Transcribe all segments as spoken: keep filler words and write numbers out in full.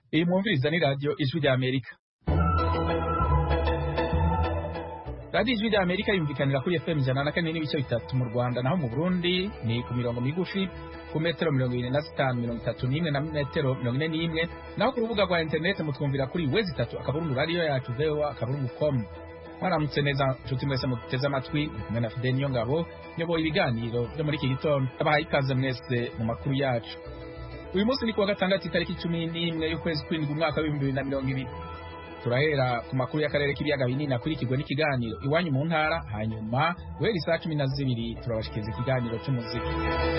Iyi mwumviriza ni radio Ijwi rya Amerika. Radio Ijwi rya Amerika yumvikanira kuri F M ijana na kane n'ibice bitatu mu Rwanda, naho mu Burundi ni ku mirongo migufi ku metero mirongo ine na zitanu, mirongo itatu n'imwe na metero mirongo ine n'imwe, naho ku rubuga rwa internet mutwumvira kuri wezi itatu akaburungu radio yacu V O A akaburungu com. Mwaramutse neza nshuti mwese muteze amatwi, kumwe na Fidel Niyongabo nyoboye ibiganiro byo muri iki gitondo. Abahaye ikaze mwese mu makuru yacu. Uyu munsi ni kuwa gatandatu itariki cumi n'imwe y'ukwezi kw'indwi umwaka w'ibihumbi bibiri na mirongo ibiri. Turahera ku makuru y'akarere k'ibiyaga binini akurikirwa n'ikiganiro iwanyu mu ntara, hanyuma guhera saa cumi na zibiri turabashikiriza ikiganiro cy'umuziki.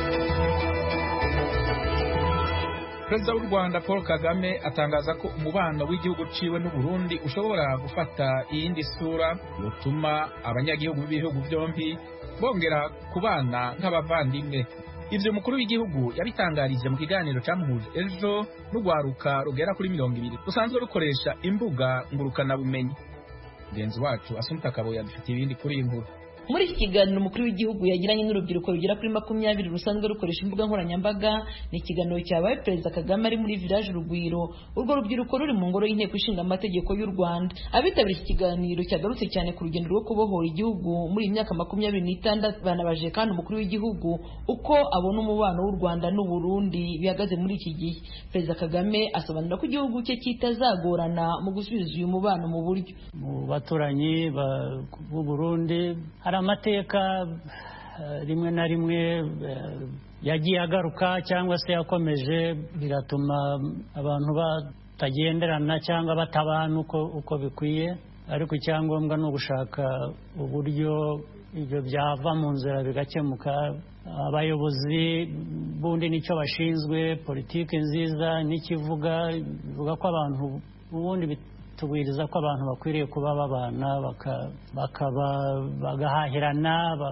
Perezida w'u Rwanda Paul Kagame atangaza ko umubano w'igihugu ciwe n'u Burundi ushobora gufata iyindi sura yotuma abanyagihugu b'ibihugu byombi bongera kubana nk'abavandimwe. Ivyo mukuru w'igihugu yabitangarije mu kiganiro cyamuhuje ejo n'ugwaruka rugera kuri mirongo ibiri rusanzwe rukoresha imbuga ngurukana bumenyi. Mugenzi wacu Asumta Kabo yadufitiye ibindi kuri iyi nkuru. Muri iki kiganiro umukuru w'igihugu yagiranye n'urubyiruko rugera kuri makumyabiri rusanzwe rukoresha imbuga nkoranyambaga, ni ikiganiro cyabaye Perezida Kagame ari muri village Rugwiro. Urwo rubyiruko ruri mu ngoro y'inteko ishinga amategeko y'u Rwanda. Abitabiriye iki kiganiro cyagarutse cyane ku rugendo rwo kubohora igihugu muri iyi myaka makumyabiri n'itandatu. Banabaje kandi umukuru w'igihugu uko abona umubano w'u Rwanda n'u Burundi bihagaze muri iki gihe. Perezida Kagame asobanura ko igihugu cye kitazagorana mu gusubiza uyu mubano mu buryo. Mu baturanyi b'u Burundi amateka rimwe na rimwe yagiye agaruka cyangwa se yakomeje, biratuma abantu batagenderana cyangwa batabana uko uko bikwiye, ariko icyangombwa ni ugushaka uburyo ibyo byava mu nzira bigakemuka. Abayobozi bundi nicyo bashinzwe, politiki nziza n'ikivuga bivuga ko abantu ubundi tubwiriza ko abantu bakwiriye kuba babana bakaba bagahahirana,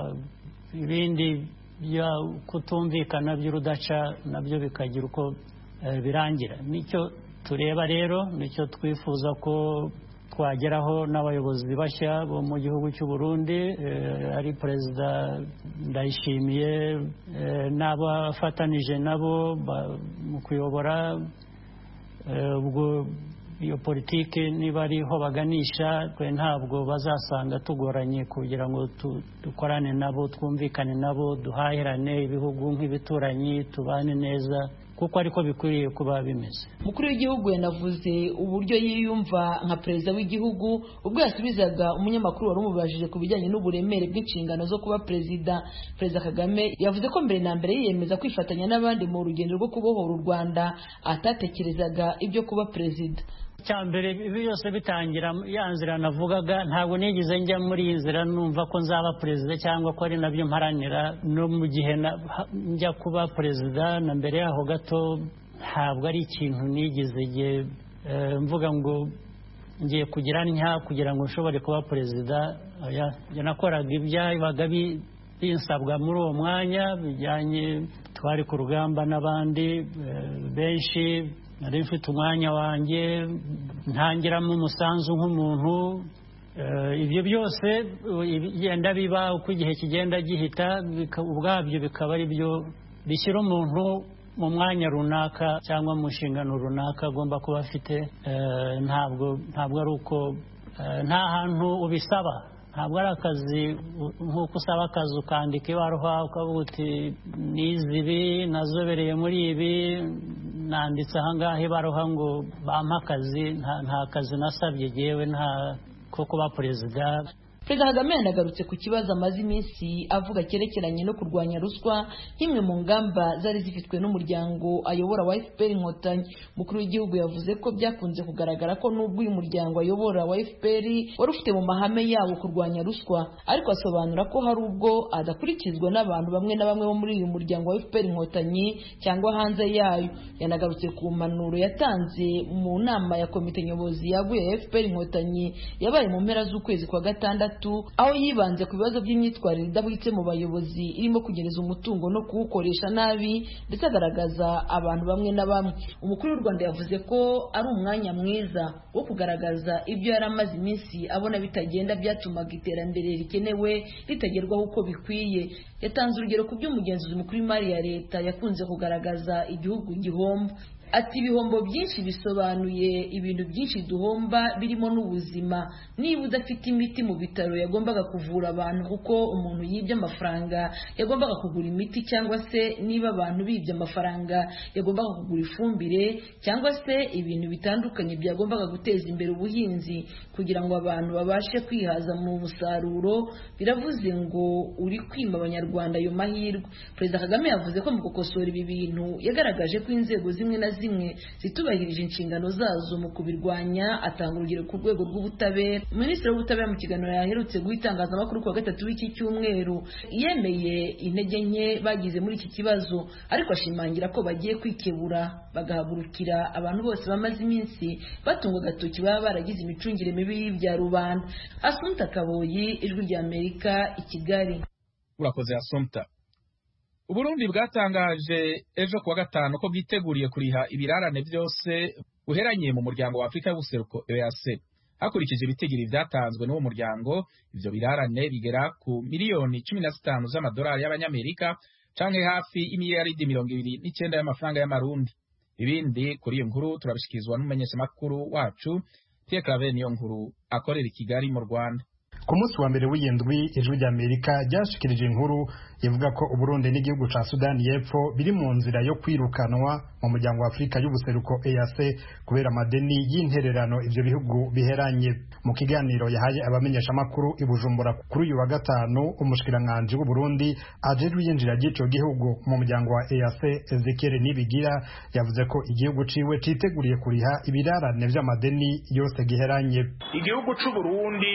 ibindi bya kutumvikana by'urudaca nabyo bikagira uko birangira. Nicyo tureba rero, nicyo twifuza ko twageraho n'abayobozi bashya bo mu gihugu cy'u Burundi, ari Perezida Ndayishimiye n'abafatanije nabo mu kuyobora. Ubwo iyo politiki niba ariho baganisha, twe ntabwo bazasanga tugoranye kugira ngo dukorane nabo, twumvikane nabo, duhahirane ibihugu nk'ibituranyi, tubane neza kuko ariko bikwiriye kuba bimeze. Mukuru w'igihugu yanavuze uburyo yiyumva nka perezida w'igihugu ubwo yasubizaga umunyamakuru wari umubajije ku bijyanye n'uburemere bw'inshingano zo kuba perezida. Perezida Kagame yavuze ko mbere na mbere yiyemeza kwifatanya n'abandi mu rugendo rwo kubohora u Rwanda atatekerezaga ibyo kuba perezida. Cyambere ibi byose bitangira ya nzira navugaga, ntabwo nigeze njya muri iyi nzira numva ko nzaba perezida cyangwa ko ari nabyo mparanira. No mu gihe njya kuba perezida na mbere yaho gato ntabwo ari ikintu nigeze nge mvuga ngo ngiye kugira ntya kugira ngo nshobore kuba perezida. Nakoraga ibyabaga binsabwa muri uwo mwanya bijyanye, twari ku rugamba n'abandi benshi, nari mfite umwanya wanjye ntangiramo umusanzu nk'umuntu. Ibyo byose bigenda biba uko igihe kigenda gihita, ubwabyo bikaba ari byo bishyira umuntu mu mwanya runaka cyangwa mu nshingano runaka agomba kuba afite. Ntabwo ntabwo ari uko nta hantu ubisaba, ntabwo ari akazi nk'uko usaba akazi ukandika ibaruwa ukavuga uti nizi ibi, nazobereye muri ibi, nanditse ahangaha ibaruwa ngo bampa akazi. Nta kazi nasabye yewe nta ko kuba perezida. Perezida Kagame yanagarutse ku kibazo amaze iminsi avuga cyerekeranye no kurwanya ruswa nk'imwe mu ngamba zari zifitwe n'umuryango ayobora wa F P R Inkotanyi. Mukuru w'igihugu yavuze ko byakunze kugaragara ko nubwo uyu muryango ayobora wa F P R wari ufite mu mahame yabo kurwanya ruswa, ariko asobanura ko hari ubwo adakurikizwa n'abantu bamwe na bamwe bo muri uyu muryango wa F P R Inkotanyi cyangwa hanze yayo. Yanagarutse ku mpanuro yatanze mu nama ya komite nyobozi yaguye ya F P R Inkotanyi yabaye mu mpera z'ukwezi kwa gatandatu, aho yibanze ku bibazo by'imyitwarire idahwitse mu bayobozi irimo kugereza umutungo no kuwukoresha nabi, ndetse agaragaza abantu bamwe na bamwe. Umukuru w'u Rwanda yavuze ko ari umwanya mwiza wo kugaragaza ibyo yari amaze iminsi abona bitagenda byatumaga iterambere rikenewe ritagerwaho uko bikwiye. Yatanze urugero ku by'umugenzuzi mukuru w'imari ya leta yakunze kugaragaza igihugu gihombo. ati ibihombo byinshi bisobanuye ibintu byinshi duhomba birimo n'ubuzima. Niba udafite imiti mu bitaro yagombaga kuvura abantu kuko umuntu yibye amafaranga yagombaga kugura imiti, cyangwa se niba abantu bibye amafaranga yagombaga kugura ifumbire, cyangwa se ibintu bitandukanye byagombaga guteza imbere ubuhinzi kugira ngo abantu babashe kwihaza mu musaruro, biravuze ngo uri kwima abanyarwanda ayo mahirwe. Perezida Kagame yavuze ko mu gukosora ibi bintu yagaragaje ko inzego zimwe na zimwe zitubahirije inshingano zazo mu kubirwanya. Atanga urugero ku rwego rw'ubutabera. Minisitiri w'ubutabera mu kiganiro yaherutse guha itangazamakuru kuwa gatatu w'iki cyumweru yemeye intege nke bagize muri iki kibazo, ariko ashimangira ko bagiye kwikebura bagahagurukira abantu bose bamaze iminsi batungwa agatoki baba baragize imicungire mibi y'ibya rubanda. Assumpta Kaboyi, Ijwi rya Amerika, i Kigali. Urakoze Assumpta. Uburundi bwatangaje ejo kuwa gatanu ko bwiteguriye kuriha ibirarane byose buheranye mu muryango wa Afrika y'ubuseruko E A C. Hakurikije ibitigiri byatanzwe n'uwo muryango, ivyo birarane bigera ku miliyoni cumi na zitanu z'amadolari y'abanyamerika canke hafi imiliyaridi mirongo ibiri n'icenda y'amafaranga y'amarundi. Ibindi kuri iyo nkuru turabishikizwa n'umumenyeshamakuru wacu Pierre Claver niyo nkuru akorera i Kigali mu Rwanda. Ku munsi wa mbere w'iyindwi Ijwi rya Amerika ryashikirije inkuru ivuga ko Uburundi n'igihugu ca Sudani y'Epfo biri mu nzira yo kwirukanwa mu muryango wa Afrika y'ubuseruko E A C kubera amadeni y'intererano ivyo bihugu biheranye. Mu kiganiro yahaye abamenyesha makuru i Bujumbura kuri uyu wa gatanu, umushikiranganje w'u Burundi ajejwe yinjira ry'ico gihugu mu muryango wa E A C Ezekiel Nibigira yavuze ko igihugu ciwe citeguriye kuriha ibirarane vy'amadeni yose giheranye. Igihugu c'u Burundi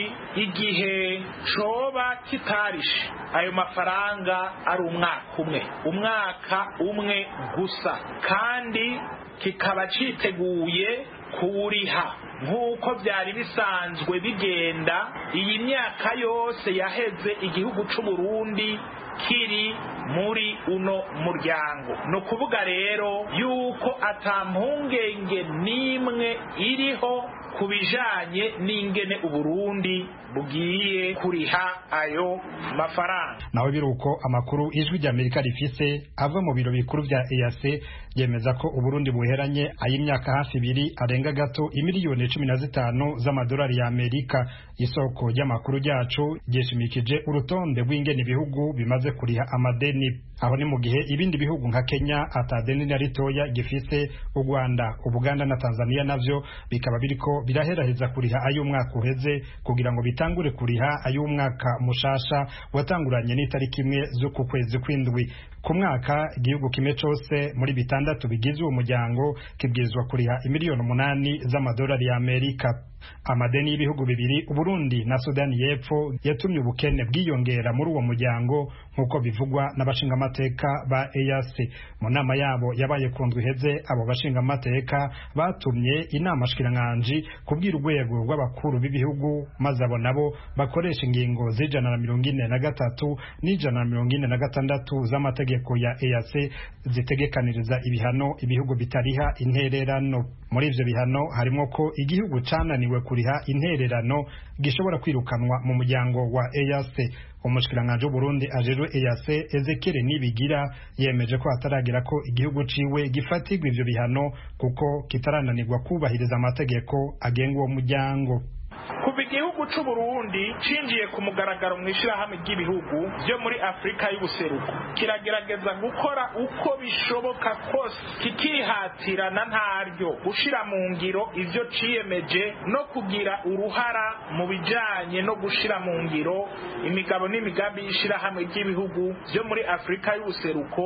igihe coba kitarishe ayo mafaranga ari umwaka umwe umwaka umwe gusa, kandi kikaba citeguye kuwuriha nk'uko byari bisanzwe bigenda iyi myaka yose yaheze igihugu c'u Burundi kiri muri uno muryango. No kuvuga rero yuko atampungenge nimwe iriho kubijanye n'ingene Uburundi bugiye kuriha ayo mafaranga. Nawe biruko amakuru Ijwi rya Amerika rifise ava mu biro bikuru vya E A C yemeza ko Uburundi buheranye ay'imyaka hafi ibiri arenga gato imiliyoni cumi na zitanu z'amadolari ya Amerika. Isoko ry'amakuru ryacu ryeshimikije urutonde rw'ingene ibihugu bimaze kuriha amadeni. Aho ni mu gihe ibindi bihugu nka Kenya atadeni na ritoya gifise, u Rwanda, Ubuganda na Tanzania navyo bikaba biriko biraheraheza kuriha ay'umwaka uheze kugira ngo bitangure kuriha ay'umwaka mushasha watanguranye n'itariki imwe z'uku kwezi kw'indwi. Ku mwaka igihugu kimwe cose muri bitandatu bigize uwo muryango kibwirizwa kuriha imiliyoni umunani z'amadolari ya Amerika. Amadeni y'ibihugu bibiri, Uburundi na Sudani y'Epfo, yatumye ubukene bwiyongera muri uwo muryango nk'uko bivugwa n'abashingamateka ba E A C. Mu nama yabo yabaye ku ndwi iheze, abo bashingamateka batumye inama shikiranganje kubwira urwego rw'abakuru b'ibihugu, maze abo nabo bakoresha ingingo z'ijana na mirongo ine na gatatu n'ijana na mirongo ine na gatandatu z'amategeko ya E A C zitegekaniriza ibihano ibihugu bitariha intererano. Muri ivyo bihano harimo ko igihugu cananiwe kuriha intererano gishobora kwirukanwa mu muryango wa E A C. Umushikiranganje w'u Burundi ajejwe E A C Ezekiel Nibigira yemeje ko ataragira ko igihugu ciwe gifatirwa ivyo bihano kuko kitarananirwa kubahiriza amategeko agenga uwo muryango. Kuva igihugu c'u Burundi cinjiye ku mugaragaro mu ishirahamwe ry'ibihugu byo muri Afrika y'ubuseruko, kiragerageza gukora uko bishoboka kose kikihatirana ntaryo gushira mu ngiro ivyo ciyemeje no kugira uruhara mu bijanye no gushira mu ngiro imigabo n'imigambi y'ishirahamwe ry'ibihugu byo muri Afrika y'ubuseruko,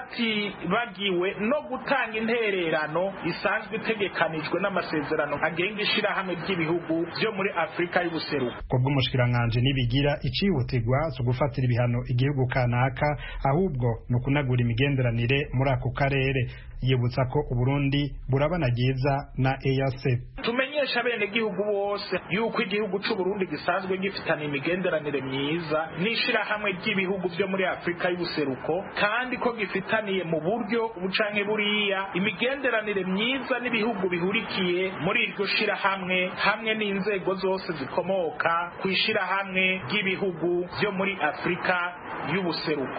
hatibagiwe no gutanga intererano isanzwe itegekanijwe n'amasezerano agenga ishirahamwe ry'ibihugu byo muri Afrika y'ubuseruko. Kubwo umushikiranganje Nibigira icihutirwa zo gufatira ibihano igihugu kanaka, ahubwo no kunagura imigenderanire muri ako karere. Yibutsa ko Uburundi burabanagiza na E A C. Tumenyesha bene gihugu bose yuko igihugu c'u Burundi gisanzwe gifitana imigenderanire myiza n'ishirahamwe ry'ibihugu byo muri Afrika y'ubuseruko, kandi ko gifitaniye mu buryo bucanke buriya imigenderanire myiza n'ibihugu bihurikiye muri iryo shirahamwe hamwe n'inzego zose zikomoka kwishirahamwe ry'ibihugu byo muri Afrika y'ubuseruko.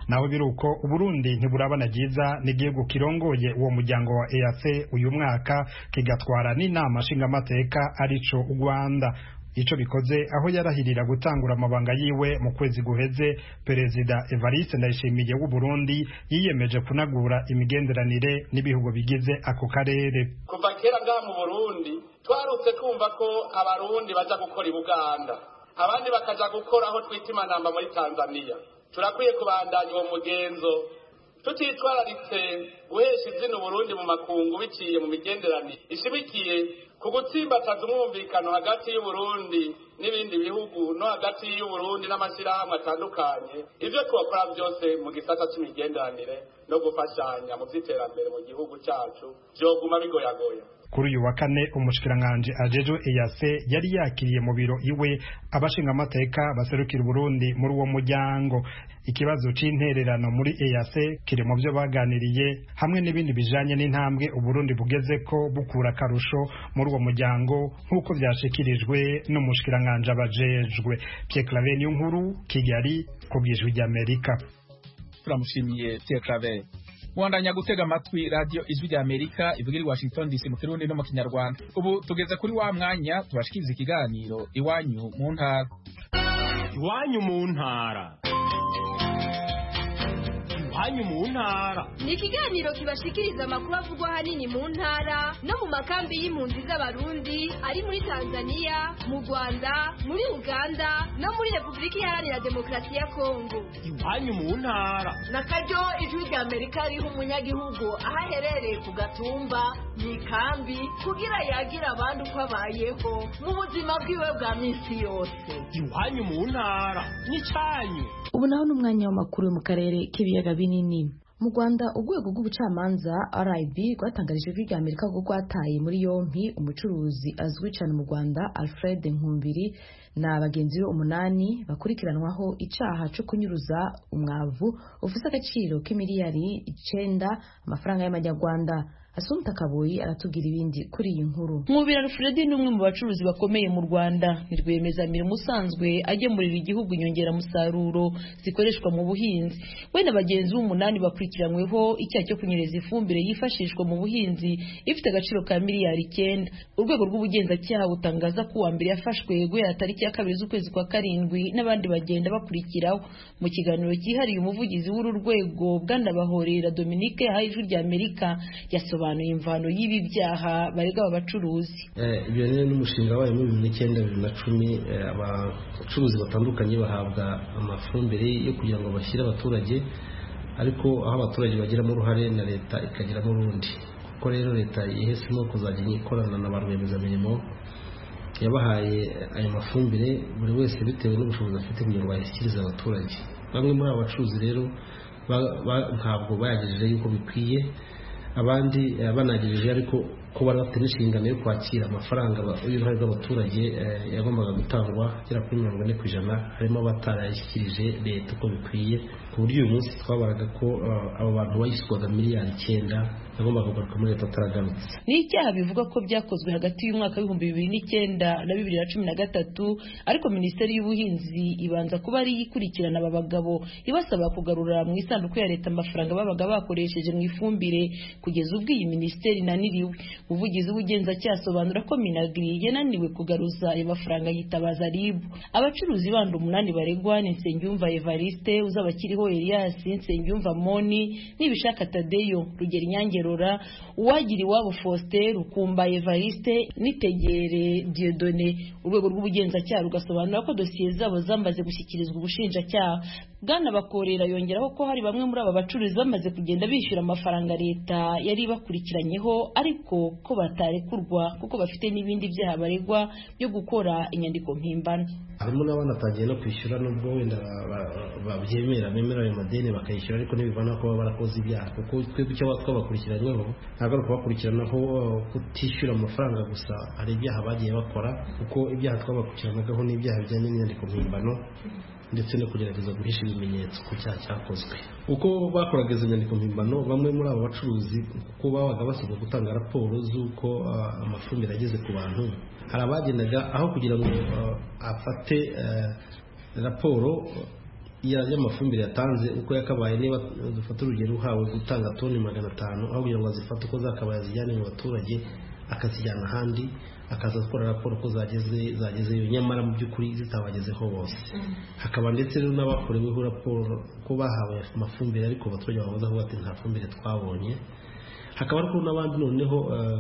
naho biruko Uburundi ntiburabana giza n'igihugu kirongoye uwo muryango wa E A C uyu mwaka kigatwara n'inama nshingamateka arico u Rwanda. Ico bikoze aho yarahirira gutangura amabanga yiwe mu kwezi guheze, Perezida Evariste Ndayishimiye w'u Burundi yiyemeje kunagura imigenderanire n'ibihugu bigize ako karere. Kuva kera ngaha mu Burundi twarutse kumva ko abarundi baza gukora i Buganda, abandi bakaja gukora aho twita Imanamba muri Tanzania. Turakwiye kubandanya uwo mugenzo tutitwararitse guhesha izina Burundi mu makungu biciye mu migenderanire ishimikiye ku gutsimbataza umwumvikano hagati y'u Burundi n'ibindi bihugu no hagati y'u Burundi n'amashyirahamwe atandukanye. Ivyo twakora byose mu gisata cy'imigenderanire no gufashanya mu by'iterambere mu gihugu cyacu byoguma bigoyagoya. Kuri uyu wa kane umushikiranganje ajejwe E A C yari yakiriye mu biro iwe abashinga amateka baserukira Burundi muri uwo muryango. Ikibazo c'intererano muri E A C kiri mu byo baganiriye hamwe n'ibindi bijanye n'intambwe Uburundi bugeze ko bukura karusho muri uwo muryango nk'uko byashikirijwe n'umushikiranganje abajejwe. Pierre Claver Nkuru, Kigali, kubwijwi ry'Amerika. Turamushimiye Pierre Claver. Mwandanya gutega amatwi radio Ijwi rya Amerika ivugira i Washington D C mu Kirundi no mu Kinyarwanda. Ubu tugeze kuri wa mwanya tubashikiriza ikiganiro iwanyu mu ntara. Iwanyu mu ntara. Iwanyu mu ntara. Ni ikiganiro kibashikiriza amakuru avugwa hanini mu ntara no mu makambi y'impunzi z'abarundi ari muri Tanzania, mu Rwanda, muri Uganda no muri Republika Iharanira Demokarasi ya Kongo. Iwanyu mu ntara. Na karyo Ijwi rya Amerika riha umunyagihugu aho aherereye ku gatumba mu ikambi kugira yagira abandi uko abayeho mu buzima bwiwe bwa minsi yose. Iwanyu mu ntara n'icyanyu. Ubu naho n'umwanya w'amakuru yo mu karere k'ibiyaga binini. Mu Rwanda urwego rw'ubucamanza R I B rwatangarije Ijwi rya Amerika ko rwataye muri yompi umucuruzi azwi cyane mu Rwanda Alfred Nkumbiri na bagenzi be umunani bakurikiranwaho icaha cyo kunyuruza umwavu ufite agaciro k'imiliyari icenda amafaranga y'amanyarwanda. Asumta Kaboyi aratubwira ibindi kuri iyi nkuru. Nkubira Alfred ni umwe mu bacuruzi bakomeye mu Rwanda, ni rwiyemezamirimo usanzwe agemurira igihugu inyongera musaruro zikoreshwa mu buhinzi. We na bagenzi b'umunani bakurikiranyweho icyaha cyo kunyereza ifumbire yifashishwa mu buhinzi ifite agaciro ka miliyari icyenda. Urwego rw'ubugenzacyaha butangaza ko uwa mbere yafashwe guhera tariki ya kabiri z'ukwezi kwa karindwi n'abandi bagenda bakurikiraho. Mu kiganiro cyihariye umuvugizi w'uru rwego Bwanabahorera Dominique yahaye Ijwi rya Amerika yasobanuye imvano y'ibi byaha barega abacuruzi. Ibyo rero n'umushinga wayo muri bibiri n'icyenda bibiri na cumi abacuruzi batandukanye bahabwa amafumbire yo kugira ngo bashyire abaturage, ariko aho abaturage bagiramo uruhare na leta ikagiramo urundi. Kuko rero leta yihisemo kuzajya ikorana na ba rwiyemezamirimo yabahaye ayo mafumbire buri wese bitewe n'ubushobozi afite kugira ngo bayashyikirize abaturage. Bamwe muri abo bacuruzi rero ntabwo bayagejeje yuko bikwiye, abandi banagejeje ariko ko bari bafite n'inshingano yo kwakira amafaranga y'uruhare rw'abaturage yagombaga gutangwa agera kuri mirongo ine ku ijana, harimo abatarayashyikirije leta uko bikwiye, ku buryo uyu munsi twabaraga ko abo bantu bayishyurwaga miliyari icyenda yagombaga kugaruka muri leta ataragarutse. Ni icyaha bivuga ko byakozwe hagati y'umwaka w'ibihumbi bibiri n'icyenda na bibiri na cumi na gatatu, ariko Minisiteri y'Ubuhinzi ibanza kuba ari ikurikirana aba bagabo ibasaba kugarura mu isanduku ya leta amafaranga babaga bakoresheje mu ifumbire, kugeza ubwo iyi minisiteri inaniriwe. Umuvugizi w'ubugenzacyaha asobanura ko Minagri yananiwe kugaruza ayo mafaranga yitabaza R I B. Abacuruzi bandi umunani baregwa ni Nsengiyumva Evariste, Uzabakiriho Elias, Nsengiyumva Moni, Nibishaka Tadeyo, Rugeri Nyangerora, Uwagira Iwabo Faustin, Rukumba Evariste, Nitegere Dieudonné. Urwego rw'ubugenzacyaha rugasobanura ko dosiye zabo zamaze gushyikirizwa ubushinjacyaha. Bwanabakorera yongeraho ko hari bamwe muri aba bacuruzi bamaze kugenda bishyura amafaranga leta yari bakurikiranyeho, ariko ko batarekurwa kuko bafite n'ibindi byaha baregwa byo gukora inyandiko mpimbano. Harimo n'abanatangiye no kwishyura nubwo wenda babyemera bemera ayo madeni bakayishyura, ariko ntibivana ko baba barakoze ibyaha, kuko twebwe icyo twabakurikiranyweho ntabwo ari ukubakurikiranaho kutishyura amafaranga gusa, hari ibyaha bagiye bakora, kuko ibyaha twabakurikiranagaho n'ibyaha bijyanye n'inyandiko mpimbano ndetse no kugerageza guhisha ibimenyetso ku cyaha cyakozwe. Uko bakoraga izo nyandiko mpimbano, bamwe muri abo bacuruzi kuko babaga basabwa gutanga raporo z'uko uh, amafumbire ageze ku bantu, hari abagendaga aho kugira ngo uh, afate uh, raporo y'amafumbire yatanze uko yakabaye. Niba dufata urugero uhawe gutanga toni magana atanu aho kugira ngo azifate uko zakabaye azijyane mu baturage akazijyana ahandi akaza gukora raporo ko zageze zagezeyo nyamara mu by'ukuri zitabagezeho bose. Hakaba ndetse n'abakoreweho raporo ko bahawe amafumbire ariko abaturage bavuze aho bati nta fumbire twabonye. Hakaba ariko n'abandi noneho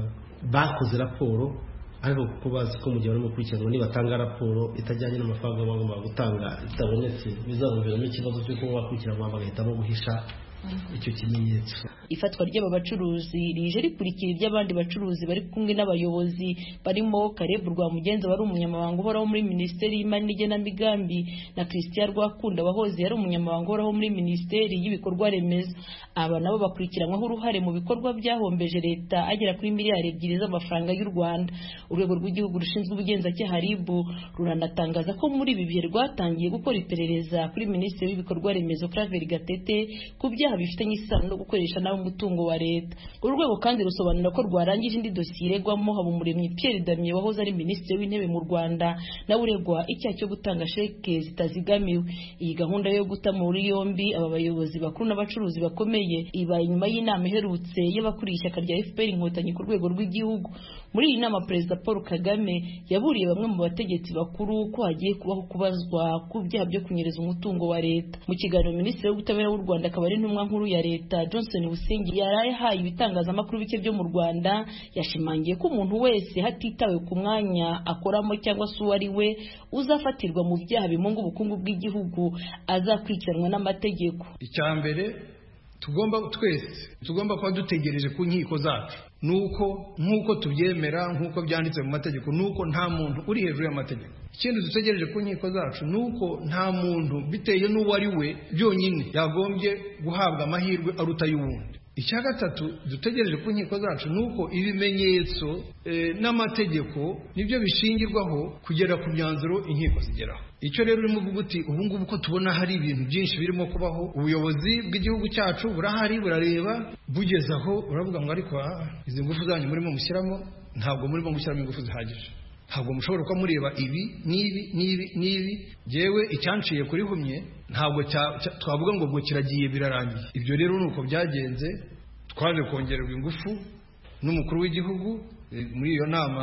bakoze raporo ariko kuko bazi ko mu gihe barimo kurikirana nibatanga raporo itajyanye n'amafaranga bagomba gutanga itabonetse bizabaviramo ikibazo cyo kuba bakurikiranwa bagahitamo guhisha icyo kimenyetso. Ifatwa ry'aba bacuruzi rije rikurikira iby'abandi bacuruzi bari kumwe n'abayobozi barimo Caleb Rwamugenza wari umunyamabanga uhoraho muri Minisiteri y'Imari n'Igenamigambi na Christian Rwakunda wahoze yari umunyamabanga uhoraho muri Minisiteri y'Ibikorwa Remezo. Aba nabo bakurikiranwaho uruhare mu bikorwa byahombeje leta agera kuri miliyari ebyiri z'amafaranga y'u Rwanda. Urwego rw'igihugu rushinzwe ubugenzacyaha R I B ruranatangaza ko muri ibi bihe rwatangiye gukora iperereza kuri Minisitiri w'Ibikorwa Remezo Claver Gatete ku byaha bifitanye isano no gukoresha nawe umutungo wa leta. Uru rwego kandi rusobanura ko rwarangije indi dosiye iregwamo Habumuremyi Pierre Damien wahoze ari Minisitiri w'Intebe mu Rwanda nawe uregwa icyaha cyo gutanga sheke zitazigamiwe. Iyi gahunda yo guta muri yombi aba bayobozi bakuru n'abacuruzi bakomeye ibaye nyuma y'inama iherutse y'abakuriye ishyaka rya F P R Inkotanyi ku rwego rw'igihugu. Muri iyi nama Perezida Paul Kagame yaburiye bamwe mu bategetsi bakuru ko hagiye kubaho kubazwa ku byaha byo kunyereza umutungo wa leta. Mu kiganiro Minisitiri w'Ubutabera w'u Rwanda akaba ari intumwa nkuru ya leta Johnson Busingi yaraye haye ibitangazamakuru bike byo mu Rwanda yashimangiye ko umuntu wese hatitawe ku mwanya akoramo cyangwa se uwo ari we uzafatirwa mu byaha bimunga ubukungu bw'igihugu azakurikiranwa n'amategeko. Icyambere tugomba twese tugomba kuba dutegereje ku nkiko zacu nuko nkuko tubyemera nkuko byanditse mu mategeko nuko nta muntu uri hejuru y'amategeko. Ikindi dutegereje ku nkiko zacu nuko nta muntu biteye n'uwo ari we byonyine yagombye guhabwa amahirwe aruta y'uwundi. Icya gatatu dutegereje ku nkiko zacu nuko ibimenyetso e, n'amategeko nibyo bishingirwaho kugera ku myanzuro inkiko zigeraho. Icyo rero urimo uvuga uti ubu ngubu ko tubona hari ibintu byinshi birimo kubaho, ubuyobozi bw'igihugu cyacu burahari burareba, bugeze aho uravuga ngo ariko izi ngufu zanyu murimo mushyiramo ntabwo murimo gushyiramo ingufu zihagije, ntabwo mushobora kuba mureba ibi n'ibi n'ibi n'ibi. Jewe icyanciye kuri humye ntabwo twavuga ngo ngo kiragiye birarangiye. Ibyo rero nuko byagenze, twaje kongererwa ingufu n'umukuru w'igihugu muri iyo nama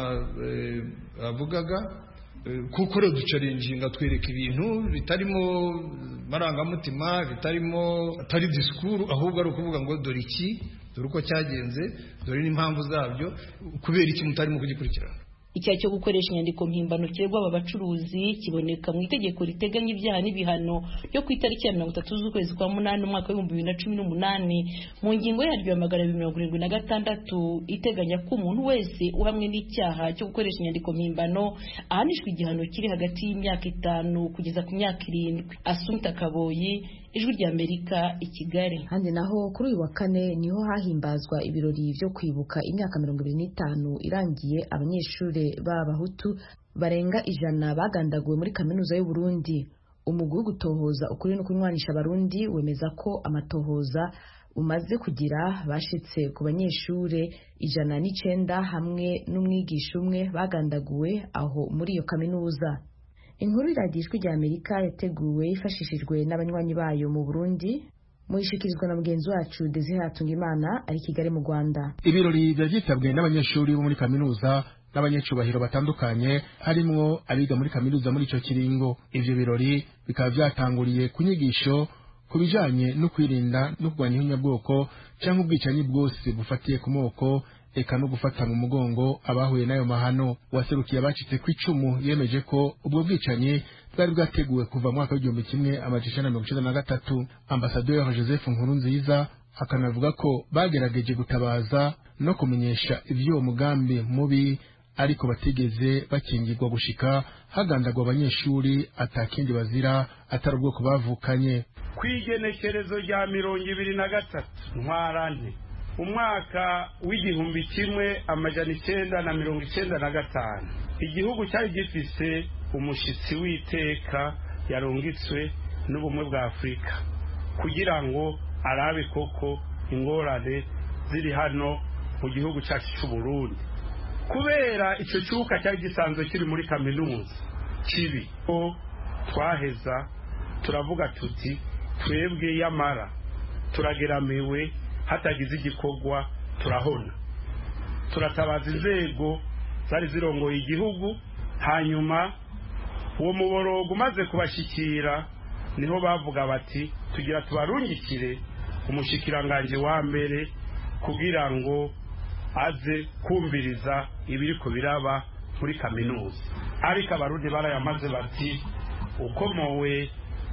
avugaga kuko rero ducaringinga twereka ibintu bitarimo marangamutima, bitarimo atari disikuru, ahubwo ari ukuvuga ngo dore iki, dore uko cyagenze, dore n'impamvu zabyo, kubera iki mutarimo kugikurikirana. Icyaha cyo gukoresha inyandiko mpimbano kirego aba bacuruzi kiboneka mu itegeko riteganya ibyaha n'ibihano ryo ku itariki ya mirongo itatu z'ukwezi kwa munani umwaka w'ibihumbi bibiri na cumi n'umunani mu ngingo yaryo ya magana abiri mirongo irindwi na gatandatu iteganya ko umuntu wese uhamwe n'icyaha cyo gukoresha inyandiko mpimbano ahanishwa igihano kiri hagati y'imyaka itanu kugeza ku myaka irindwi. Assumpta Kaboyi, Ijwi ry'Amerika, i Kigali. Handi naho kuri uyu wa kane niho hahimbazwa ibirori byo kwibuka imyaka mirongo ibiri n'itanu irangiye abanyeshuri b'abahutu barenga ijana bagandaguwe muri kaminuza y'u Burundi. Umugwi wo gutohoza ukuri no kunywanisha abarundi wemeza ko amatohoza umaze kugira bashitse ku banyeshuri ijana n'icenda hamwe n'umwigisha umwe bagandaguwe aho muri iyo kaminuza. Inkuru iradijwe rya Amerika yateguwe yifashishijwe n'abanywanyi bayo mu Burundi muyishikirizwa na mugenzi wacu Desire Hatungimana ari Kigali mu Rwanda. Ibirori byagitabwe n'abanyeshuri bo muri kaminuza n'abanyecubahiro batandukanye harimwo abiga muri kaminuza muri ico kiringo. Ivyo birori bikaba byatanguriye ku nyigisho ku bijanye no kwirinda no kurwanya ihunyabwoko cyangwa ubwicanyi bwose bufatiye ku moko eka no gufata mu mugongo abahuye nayo mahano. Waserukiye abacitse ku icumu yemeje ko ubwo bwicanyi bwari bwateguwe kuva mu mwaka w'igihumbi kimwe amajana mirongo icenda na gatatu. Ambasaderi Joseph Nkurunziza akanavuga ko bagerageje gutabaza no kumenyesha ivy'uwo mugambi mubi ariko batigeze bakingirwa gushika hagandagwa abanyeshuri atakindi bazira atari ubwoko bavukanye. Kwigenekerezo rya mirongo ibiri na gatatu ntwarante umwaka w'igihumbi kimwe amajana icenda na mirongo icenda na gatanu igihugu cyari gifise umushitsi w'iteka yarungitswe n'ubumwe bwa Afurika kugira ngo arabe koko ingorane ziri hano mu gihugu cyacu cy'u Burundi. Kubera icyo cyuka cyari gisanzwe kiri muri kaminuza kibi ko twaheza turavuga tuti twebwe yamara turageramiwe hatagize igikorwa turahona. Turatabaza inzego zari zirongoye igihugu, hanyuma uwo muborogo umaze kubashikira niho bavuga bati tugira tubarungikire umushikiranganje wa mbere kugira ngo aze kumviriza ibiriko biraba muri kaminuza. Ariko abarundi barayamaze bati ukomowe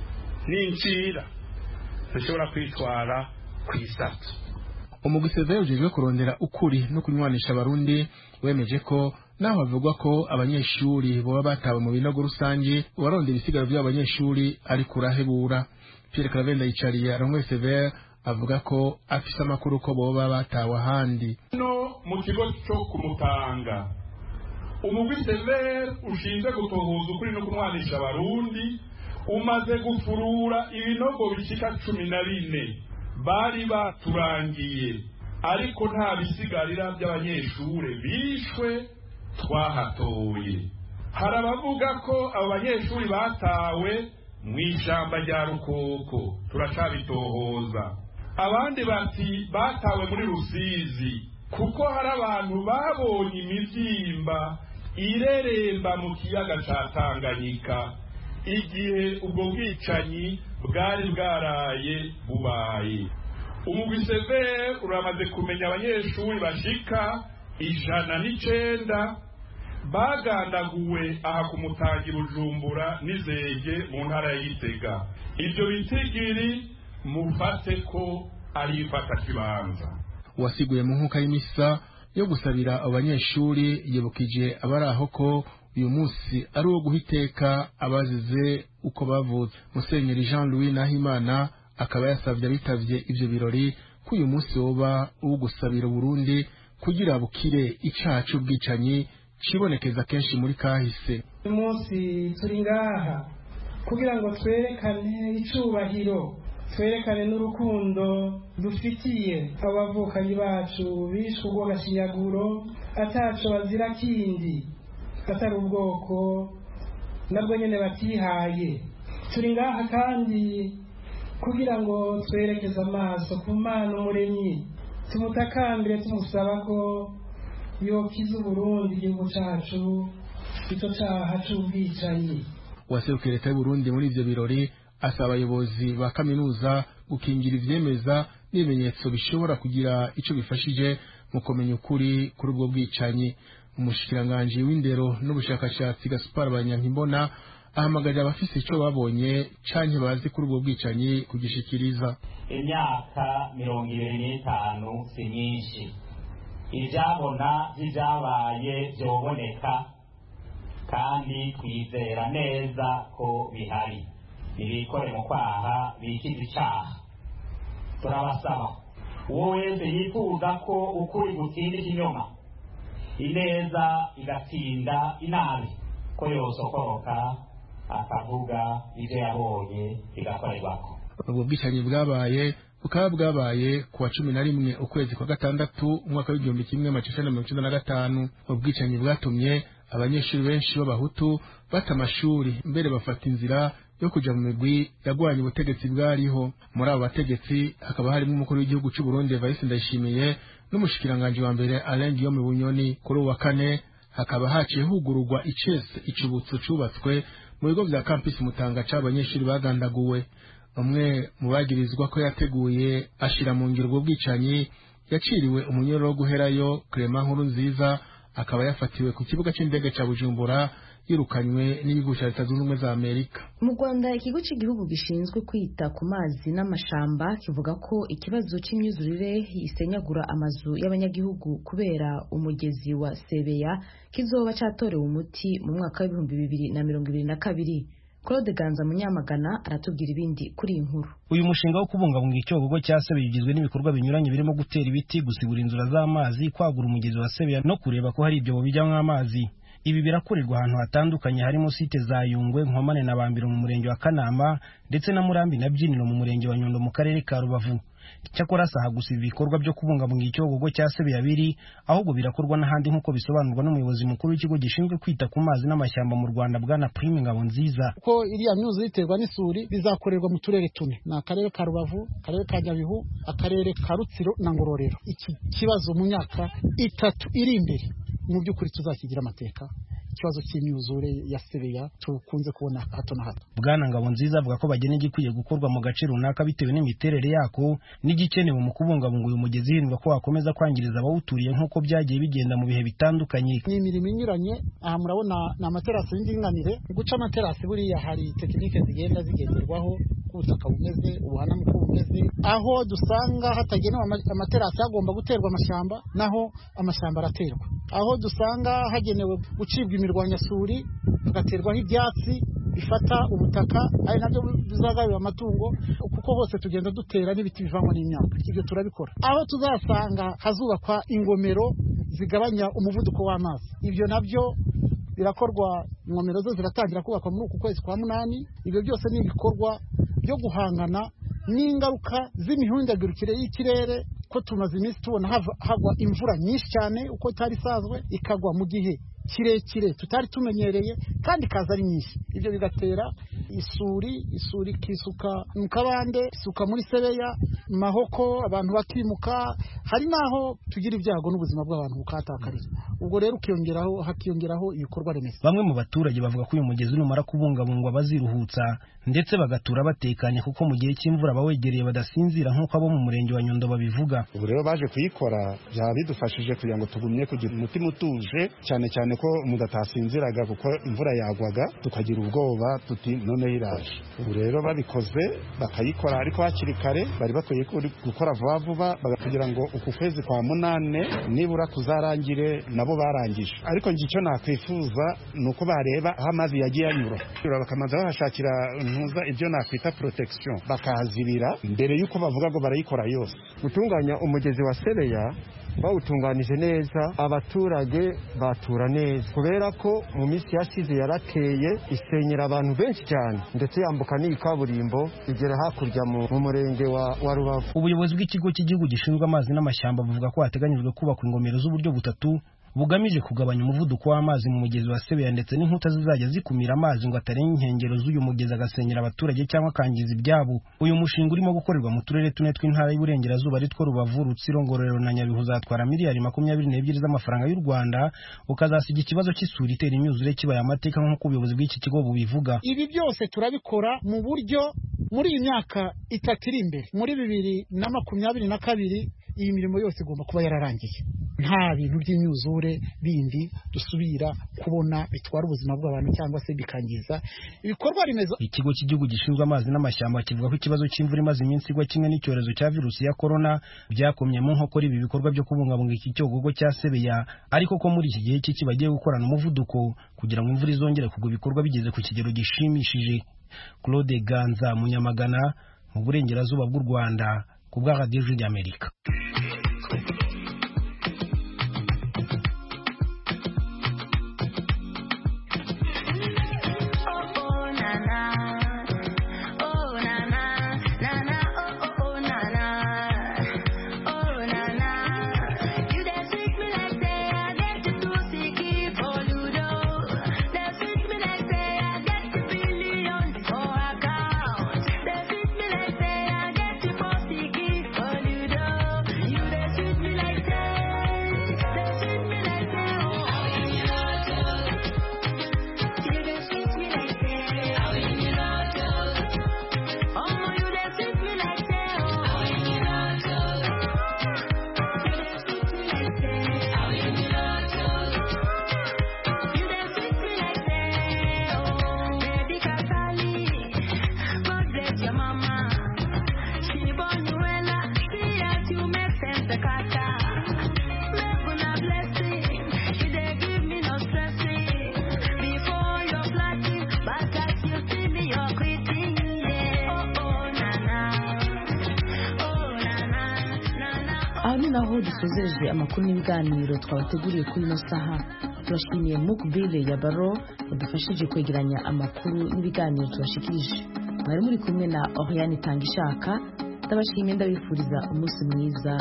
n'incira dushobora kwitwara kw'isatu. umugwi Severe ujejwe kurondera ukuri no kunywanisha abarundi wemeje ko naho havugwa ko abanyeshuri boba batawe mu binogo rusange uwarondera ibisigaro by'abanyeshuri ari kurahebura. Pierre Clavenda yicariye arongoye Severe avuga ko afise amakuru ko boba batawe ahandi. No mu kigo cyo kumutanga umugwi Severe ushinzwe gutohoza ukuri no kunywanisha abarundi umaze gufurura ibinogo bishika cumi na bine bari baturangiye, ariko nta bisigarira by'abanyeshure bishwe twahatoye. Hari abavuga ko abo banyeshuri batawe mu ijamba rya Rukoko, turacabitohoza. Abandi bati batawe muri Rusizi kuko hari abantu babonye imivyimba ireremba mu kiyaga ca Tanganyika igihe ubwo bwicanyi bwari bwaraye bubaye. Umugwi Severe uramaze kumenya abanyeshuri bashika ijana n'icenda bagandaguwe aha ku Mutangi Bujumbura n'Izege mu ntara ya Gitega. Ibyo bitigiri mufate ko ari ifata kibanza. Wasiguye mu nkuka y'imisa yo gusabira abanyeshuri yibukije abari aho ko uyu munsi ari uwo guhiteka abazize uko bavutse. Musenyeri Jean Louis Nahimana akaba yasavye abitavye ivyo birori ko uyu munsi woba uwo gusabira Burundi kugira bukire icaha c'ubwicanyi cibonekeza kenshi muri kahise. Uyu munsi turi ngaha kugira ngo twerekane icubahiro, twerekane n'urukundo dufitiye abavukanyi bacu bishwe urw'agashinyaguro ataco bazira kindi atari ubwoko nabwo nyene batihaye. Turi ngaha kandi kugira ngo twerekeze amaso ku Mana Umuremyi, tumutakambire tumusaba ko yokiza Uburundi igihugu cacu icyo caha c'ubwicanyi. Uwaserukiye leta y'Uburundi muri ivyo birori asaba abayobozi ba kaminuza gukingira ivyemeza n'ibimenyetso bishobora kugira ico bifashije mu kumenya ukuri kuri ubwo bwicanyi. Umushikiranganje w'indero n'ubushakashatsi Gaspar Banyankimbona ahamagarira abafise ico babonye canke bazi kuri ubwo bwicanyi kugishikiriza. Imyaka mirongo ibiri n'itanu si myinshi, ivyabona vy'ivyabaye vyoboneka kandi twizera neza ko bihari. Nibikore mu kwaha bikiza icaha. Turabasaba uwo wese yifuza ko ukuri gutsinda ikinyoma, ineza igatsinda inabi, ko yosokoroka akavuga ivyo yabonye bigakorerwako. Ubwo bwicanyi bwabaye bukaba bwabaye kuwa cumi na rimwe ukwezi kwa gatandatu umwaka w'igihumbi kimwe amajana mirongo icenda na gatanu. Ubwicanyi bwatumye abanyeshuri benshi b'abahutu bata amashuri, mbere bafata inzira yo kuja mu migwi yagwanye ubutegetsi bwariho. Muri abo bategetsi hakaba harimo umukuru w'igihugu c'u Burundi Evariste Ndayishimiye n'umushikiranganje wa mbere Alain Guillaume Bunyoni. Kuri uwa kane hakaba haciye hugururwa icese icubutso cubatswe mu bigo vya campus Mutanga c'abanyeshuri bagandaguwe. Umwe mu bagirizwa ko yateguye ashira mu ngiro ubwo bwicanyi yaciriwe umunyoro wo guherayo Clement Nkurunziza, akaba yafatiwe ku kibuga c'indege ca Bujumbura yirukanywe n'ibihugu vya Leta Zunze Ubumwe za Amerika. Mu Rwanda ikigo cy'igihugu gishinzwe kwita ku mazi n'amashamba kivuga ko ikibazo c'imyuzurire isenyagura amazu y'abanyagihugu kubera umugezi wa Sebeya kizoba catorewe umuti mu mwaka w'ibihumbi bibiri na mirongo ibiri na kabiri. Claude Ganza Munyamagana aratubwira ibindi kuri inkuru. Uyu mushinga wo kubungabunga icyogogo cya Sebeya ugizwe n'ibikorwa binyuranye birimo gutera ibiti, gusigura inzira z'amazi, kwagura umugezi wa Sebeya no kureba ko hari ibyo bijyamwo amazi. Ibi birakorerwa ahantu hatandukanye harimo site za Yungwe, Nkomane na Bambiro mu murenge wa Kanama ndetse na Murambi na Byiniro mu murenge wa Nyundo mu karere ka Rubavu. cyakora saha gusa ibikorwa byo kubungabunga icyogogo cya Sebeya biri ahubwo birakorwa n'ahandi nk'uko bisobanurwa n'umuyobozi mukuru w'ikigo gishinzwe kwita ku mazi n'amashyamba mu Rwanda bwana Prime Ngabonziza. Ko iriya myuzu iterwa n'isuri bizakorerwa mu turere tune, ni akarere ka Rubavu, akarere ka Nyabihu, akarere ka Rutsiro na Ngororero. Iki kibazo mu myaka itatu iri imbere mu by'ukuri tuzakigira amateka, ikibazo cy'imyuzure ya Sebeya tukunze kubona hato na hato. Bwana Ngabonziza avuga ko bagena igikwiye gukorwa mu gace runaka bitewe n'imiterere yako n'igikenewe mu kubungabunga uyu mugezi, hirindwa ko wakomeza kwangiriza abawuturiye nk'uko byagiye bigenda mu bihe bitandukanye. Ni imirimo inyuranye, aha murabona ni amaterasi y'indinganire. Guca amaterasi buriya hari tekinike zigenda zigenderwaho, ubutaka bumeze, ubuhana mu bumeze. Aho dusanga hatagenewe amaterasi hagomba guterwa amashyamba, naho amashyamba araterwa. Aho dusanga hagenewe gucibwa imirwanyasuri hagaterwaho ibyatsi bifata ubutaka, ari nabyo bizagarurira amatungo, kuko hose tugenda dutera n'ibiti bivangwa n'imyaka. Ibyo turabikora. Aho tuzasanga hazubakwa ingomero zigabanya umuvuduko w'amazi, ibyo nabyo birakorwa. Ingomero zo ziratangira kubakwa muri uku kwezi kwa munani. Ibyo byose ni ibikorwa byo guhangana n'ingaruka z'imihindagurikire y'ikirere, ko tumaze iminsi tubona hagwa imvura nyinshi cyane uko itari isazwe, ikagwa mu gihe kirekire tutari tumenyereye kandi kaza ari nyinshi. Ibyo bigatera isuri, isuri kisuka mu kabande, isuka muri Sebeya, Mahoko, abantu bakimuka, hari naho tugira ibyago n'ubuzima bw'abantu bukatakarira. Ubwo rero ukiyongeraho hakiyongeraho ibikorwa remezo. Bamwe mu baturage bavuga ko uyu mugezi numara kubungabungwa baziruhutsa ndetse bagatura batekanye, kuko mu gihe cy'imvura bawegereye badasinzira nk'uko abo mu murenge wa Nyundo babivuga. Ubu rero baje kuyikora byaba bidufashije kugira ngo tugumye kugira umutima utuje, cyane cyane ko mudatasinziraga kuko imvura yagwaga tukagira ubwoba tuti none iraje. Ubu rero babikoze bakayikora ariko hakiri kare, bari bakwiye gukora vuba vuba kugira ngo uku kwezi kwa munane nibura kuzarangire nabo barangije. Ariko ngi icyo nakwifuza nuko bareba aho amazi yagiye anyura, bakamaza bahashakira ntuza ibyo nakwita protection, bakahazibira mbere yuko bavuga ngo barayikora yose. Gutunganya umugezi wa Sebeya bawutunganije neza, abaturage batura neza, kubera ko mu minsi yashize yarateye isenyera abantu benshi cyane, ndetse yambuka n'iyi kaburimbo igera hakurya mu murenge wa, wa Rubavu. Ubuyobozi bw'ikigo cy'igihugu gishinzwe amazi n'amashyamba buvuga ko hateganyijwe kubakwa ingomero z'uburyo butatu bugamije kugabanya umuvuduko w'amazi mu mugezi wa Sebeya, ndetse n'inkuta zizajya zikumira amazi ngo atarenga inkengero z'uyu mugezi agasenyera abaturage cyangwa akangiza ibyabo. Uyu mushinga urimo gukorerwa mu turere tune tw'intara y'Iburengerazuba ari two Rubavu, Rutsiro, Ngororero na Nyabihu uzatwara miliyari makumyabiri n'ebyiri z'amafaranga y'u Rwanda, ukazasiga ikibazo cy'isuri itera imyuzure kibaye amateka nk'uko ubuyobozi bw'iki kigo bubivuga. Ibi byose turabikora mu buryo muri iyi myaka itatu iri imbere, muri bibiri na makumyabiri na kabiri iyi mirimo yose igomba kuba yararangiye. Nta bintu by'imyuzure bindi dusubira kubona bitwara ubuzima bw'abantu cyangwa se bikangiza ibikorwa remezo. Ikigo cy'igihugu gishinzwe amazi n'amashyamba kivuga ko ikibazo cy'imvura imaze iminsi igwa kimwe n'icyorezo cya virusi ya corona byakomye mu nkokora ibi bikorwa byo kubungabunga iki cyogogo cya Sebeya, ariko ko muri iki gihe cyo bagiye gukorana umuvuduko kugira ngo imvura izongere kugwa ibikorwa bigeze ku kigero gishimishije. Claude Ganza, Munyamagana, mu Burengerazuba bw'u Rwanda, ku bwa Radio y'Amerika. aho ni naho dusozereje amakuru n'ibiganiro twabateguriye kuri ino saha. Turashimiye Mukbile ya Baro wadufashije kwegeranya amakuru n'ibiganiro tubashikirije. Mwari muri kumwe na Oriane Tangishaka. ndabashimiye ndabifuriza umunsi mwiza